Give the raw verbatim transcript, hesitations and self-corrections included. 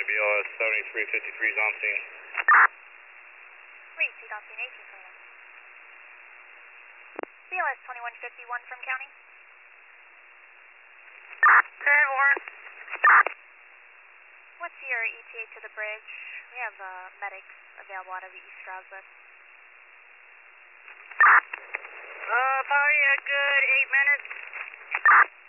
B L S seventy-three fifty-three is on scene. Read, seat on scene eighteen twenty-one. B L S twenty-one fifty-one from county. ten Warren. What's your E T A to the bridge? We have uh, medics available out of East Stroudsburg. Uh, probably a good eight minutes.